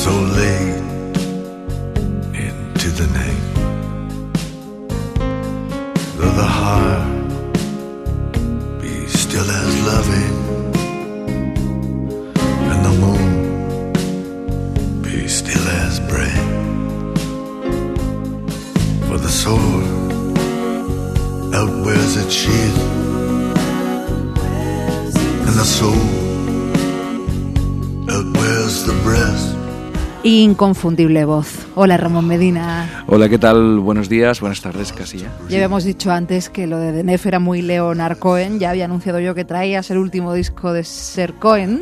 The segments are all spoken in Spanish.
so late into the night, though the heart be still as loving, and the moon be still as bright, for the sword outwears its sheath, and the soul outwears the breast. Inconfundible voz. Hola, Ramón Medina. Hola, ¿qué tal? Buenos días, buenas tardes, casi ya. Ya habíamos dicho antes que lo de Denef era muy Leonard Cohen. Ya había anunciado yo que traías el último disco de Ser Cohen.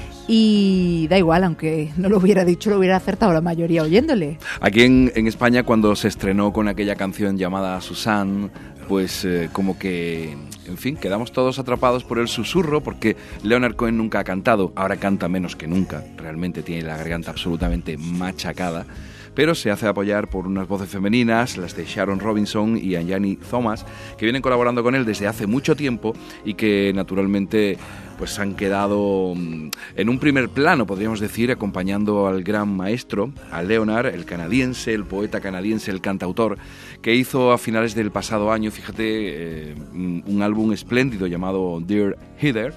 Y da igual, aunque no lo hubiera dicho, lo hubiera acertado la mayoría oyéndole. Aquí en España, cuando se estrenó con aquella canción llamada Suzanne, pues como que, en fin, quedamos todos atrapados por el susurro, porque Leonard Cohen nunca ha cantado, ahora canta menos que nunca, realmente tiene la garganta absolutamente machacada, pero se hace apoyar por unas voces femeninas, las de Sharon Robinson y Anjani Thomas, que vienen colaborando con él desde hace mucho tiempo y que naturalmente pues han quedado en un primer plano, podríamos decir, acompañando al gran maestro, a Leonard, el canadiense, el poeta canadiense, el cantautor, que hizo a finales del pasado año, fíjate, un álbum espléndido llamado Dear Heather,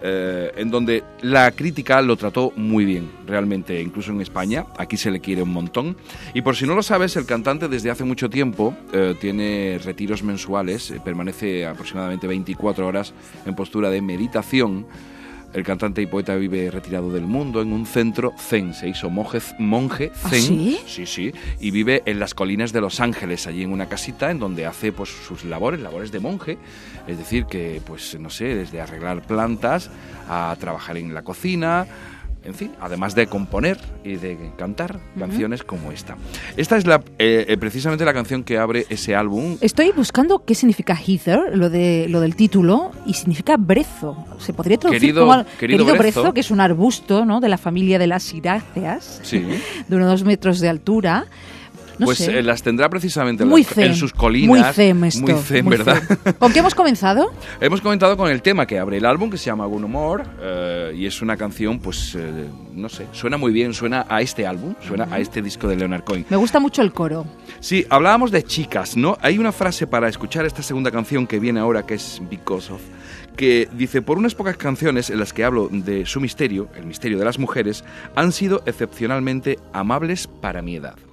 en donde la crítica lo trató muy bien, realmente, incluso en España. Aquí se le quiere un montón. Y por si no lo sabes, el cantante desde hace mucho tiempo tiene retiros mensuales, permanece aproximadamente 24 horas en postura de meditación. El cantante y poeta vive retirado del mundo en un centro zen, se hizo monje zen. ¿Ah, sí? Sí, y vive en las colinas de Los Ángeles, allí en una casita en donde hace pues sus labores de monje, es decir, que pues no sé, desde arreglar plantas a trabajar en la cocina, en fin, además de componer y de cantar canciones como esta. Esta es precisamente la canción que abre ese álbum. Estoy buscando qué significa heather, lo del título, y significa brezo. Se podría traducir como querido brezo, que es un arbusto, ¿no?, de la familia de las ciráceas, sí, de unos 2 metros de altura. No pues sé. Las tendrá precisamente en sus colinas. Muy zen esto. Muy zen, ¿verdad? Zen. ¿Con qué hemos comenzado? Hemos comenzado con el tema que abre el álbum, que se llama Gone More, y es una canción, pues, no sé, suena muy bien, suena a este álbum, suena a este disco de Leonard Cohen. Me gusta mucho el coro. Sí, hablábamos de chicas, ¿no? Hay una frase para escuchar esta segunda canción que viene ahora, que es Because Of, que dice: por unas pocas canciones en las que hablo de su misterio, el misterio de las mujeres, han sido excepcionalmente amables para mi edad.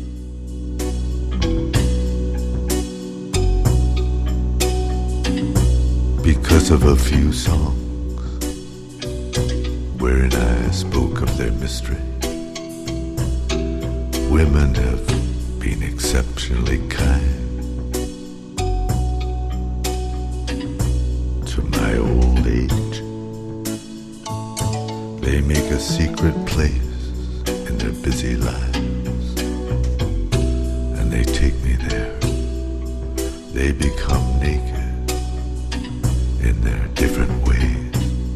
Because of a few songs wherein I spoke of their mystery, women have been exceptionally kind to my old age. They make a secret place in their busy lives, and they take me there. They become naked in their different ways,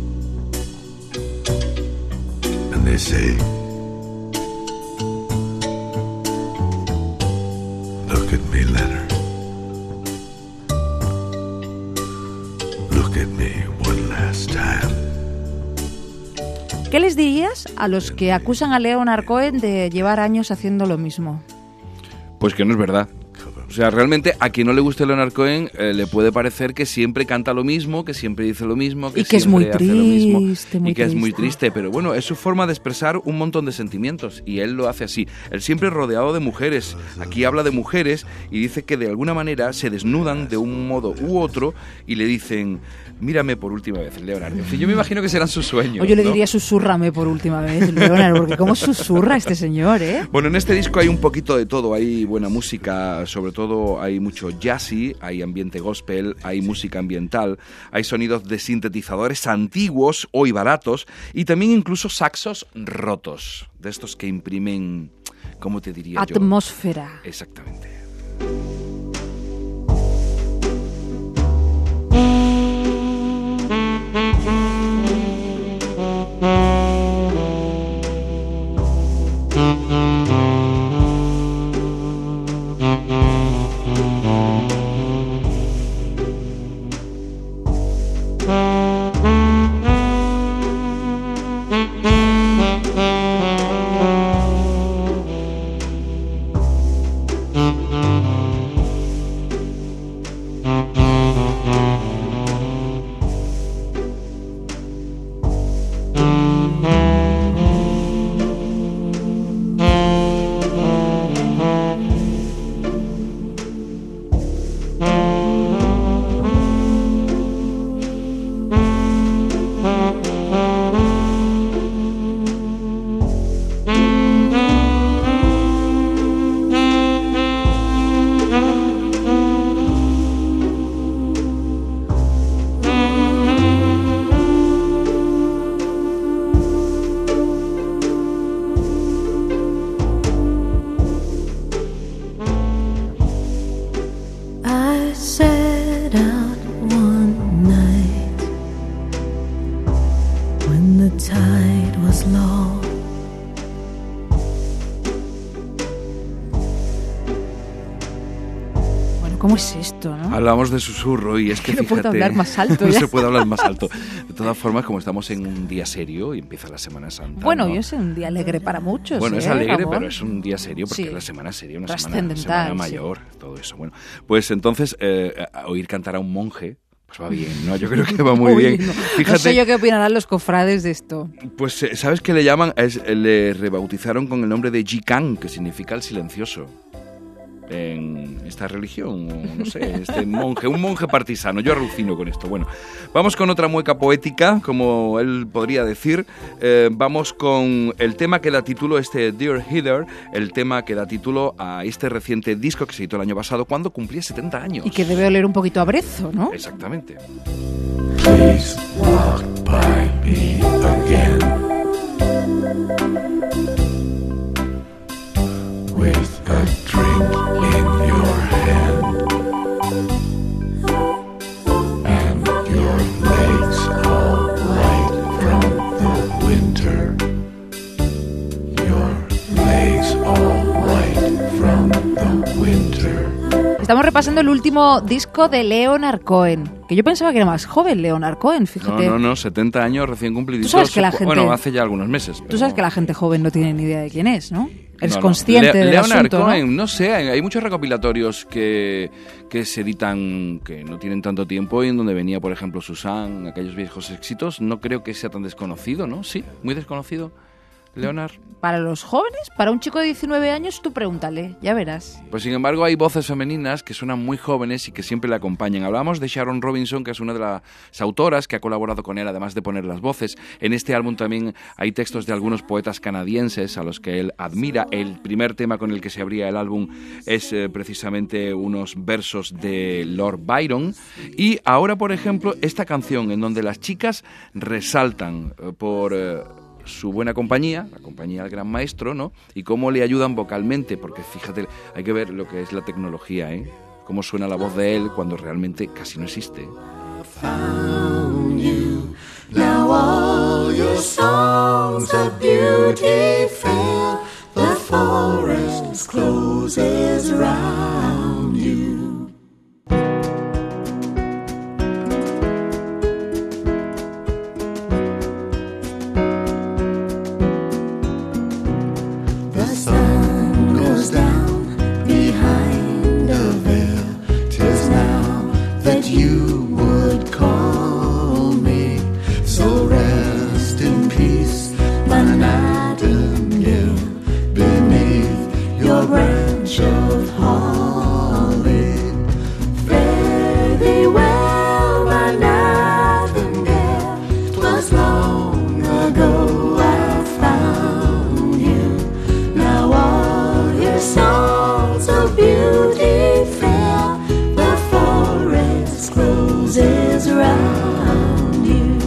and they say, look at me, Leonard, look at me one last time. ¿Qué les dirías a los que acusan a Leonard Cohen de llevar años haciendo lo mismo? Pues que no es verdad. O sea, realmente a quien no le guste Leonard Cohen le puede parecer que siempre canta lo mismo, que siempre dice lo mismo, que y que es muy hace lo mismo, triste, y que es muy triste, pero bueno, es su forma de expresar un montón de sentimientos y él lo hace así. Él siempre rodeado de mujeres. Aquí habla de mujeres y dice que de alguna manera se desnudan de un modo u otro y le dicen: mírame por última vez, Leonard. En fin, yo me imagino que serán sus sueños. O yo le ¿no? diría: susúrrame por última vez, Leonard, porque cómo susurra este señor, ¿eh? Bueno, en este disco hay un poquito de todo. Hay buena música, sobre todo hay mucho jazzy, hay ambiente gospel, hay música ambiental, hay sonidos de sintetizadores antiguos, hoy baratos, y también incluso saxos rotos, de estos que imprimen, ¿cómo te diría yo? Atmósfera. Exactamente. tide was low. ¿Cómo es esto, no? Hablamos de susurro y es que no fíjate, puedo hablar más alto no ya. se puede hablar más alto. De todas formas, como estamos en un día serio y empieza la Semana Santa. Bueno, ¿no? yo sé, un día alegre para muchos. Bueno, es alegre, Ramón? pero es un día serio porque Sí. es la semana seria, una Trascendental, semana mayor, todo eso. Bueno, pues entonces oír cantar a un monje, pues va bien, ¿no? Yo creo que va muy Uy, bien. no. Fíjate, No sé yo qué opinarán los cofrades de esto. pues ¿sabes qué le llaman? Le rebautizaron con el nombre de Jikan, que significa el silencioso. En esta religión, o no sé, un monje partisano. Yo alucino con esto. Bueno, vamos con otra mueca poética, como él podría decir. Vamos con el tema que da título, Dear Heather, el tema que da título a este reciente disco que se editó el año pasado cuando cumplía 70 años. Y que debe oler un poquito a brezo, ¿no? Exactamente. Please walk by me again with a drink in your hand and your legs all white from the winter. Your legs all white from the winter. Estamos repasando el último disco de Leonard Cohen, que yo pensaba que era más joven Leonard Cohen, fíjate. No, 70 años recién cumplidos. Tú sabes que la gente... Bueno, hace ya algunos meses. Tú sabes que la gente joven no tiene ni idea de quién es, ¿no? Eres No. consciente del Leonard asunto, Cohen, ¿no? Sé, hay muchos recopilatorios que se editan, que no tienen tanto tiempo y en donde venía, por ejemplo, Susan, aquellos viejos éxitos. No creo que sea tan desconocido, ¿no? Sí, muy desconocido. Leonard. Para los jóvenes, para un chico de 19 años, tú pregúntale, ya verás. Pues sin embargo hay voces femeninas que suenan muy jóvenes y que siempre le acompañan. Hablamos de Sharon Robinson, que es una de las autoras que ha colaborado con él, además de poner las voces. En este álbum también hay textos de algunos poetas canadienses a los que él admira. El primer tema con el que se abría el álbum es precisamente unos versos de Lord Byron. Y ahora, por ejemplo, esta canción en donde las chicas resaltan por... su buena compañía, la compañía del gran maestro, ¿no? Y cómo le ayudan vocalmente, porque fíjate, hay que ver lo que es la tecnología, ¿eh? Cómo suena la voz de él cuando realmente casi no existe. Found you. Now all your songs of beauty fail. The forest closes round you. The sun goes down behind a veil. 'Tis now that you would call me. So rest in peace, my nightingale, beneath your branch of holly. Fare thee well, my nightingale. 'Twas long ago I found you. Now all your songs of beauty fail. The forest closes round you.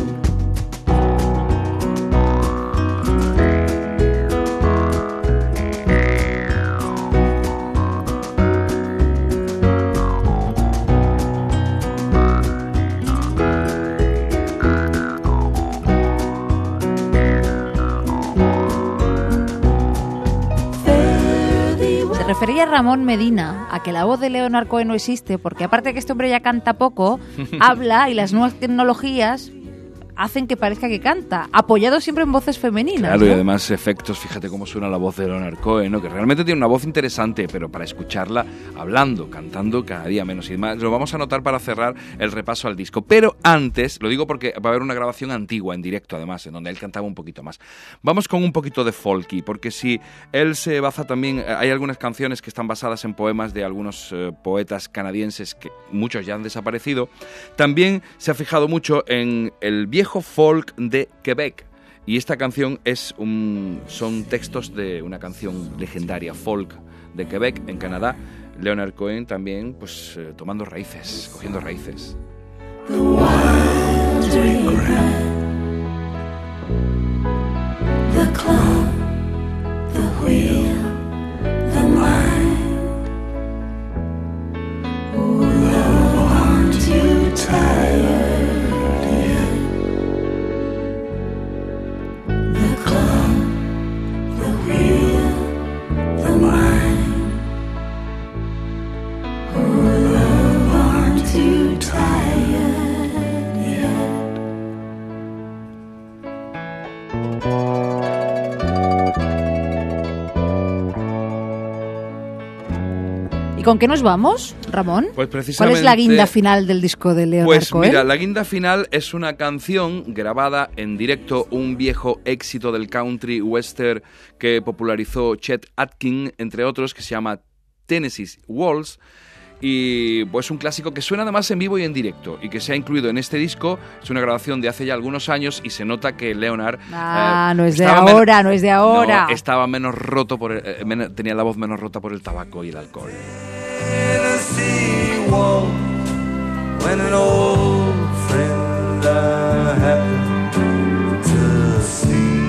Se refería Ramón Medina a que la voz de Leonard Cohen no existe porque aparte de que este hombre ya canta poco, habla y las nuevas tecnologías hacen que parezca que canta, apoyado siempre en voces femeninas. Claro, y ¿no? además efectos, fíjate cómo suena la voz de Leonard Cohen, ¿no? Que realmente tiene una voz interesante, pero para escucharla hablando, cantando cada día menos. Y además lo vamos a notar para cerrar el repaso al disco. Pero antes, lo digo porque va a haber una grabación antigua, en directo además, en donde él cantaba un poquito más. Vamos con un poquito de folky, porque si él se basa también, hay algunas canciones que están basadas en poemas de algunos poetas canadienses que muchos ya han desaparecido, también se ha fijado mucho en el viejo folk de Quebec. Y esta canción son textos de una canción legendaria, folk de Quebec, en Canadá. Leonard Cohen también, pues, tomando raíces, cogiendo raíces. The wild regret, the club, the wheel, the mind. Love, aren't you tired yet? con qué nos vamos, Ramón? Pues ¿Cuál precisamente... es la guinda final del disco de Leonard Pues Cohen? mira, la guinda final es una canción grabada en directo, un viejo éxito del country western que popularizó Chet Atkins, entre otros, que se llama Tennessee Waltz. Y pues un clásico que suena además en vivo y en directo y que se ha incluido en este disco. Es una grabación de hace ya algunos años y se nota que Leonard no es de ahora, no es de ahora. No, estaba menos roto tenía la voz menos rota por el tabaco y el alcohol. Tennessee Waltz, when an old friend I happened to see,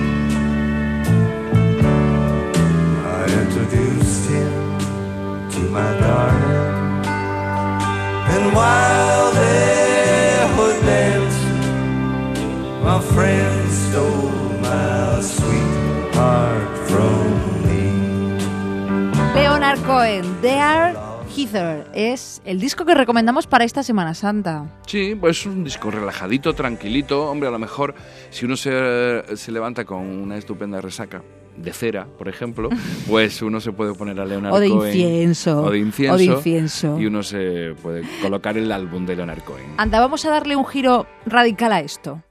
I introduced him to my darling. And while they were dancing, my friend stole my sweetheart from me. Leonard Cohen, Dear Heather, es el disco que recomendamos para esta Semana Santa. Sí, pues es un disco relajadito, tranquilito. Hombre, a lo mejor si uno se levanta con una estupenda resaca de cera, por ejemplo, pues uno se puede poner a Leonard O de Cohen. incienso. O de incienso. O de incienso. Y uno se puede colocar el álbum de Leonard Cohen. Anda, vamos a darle un giro radical a esto.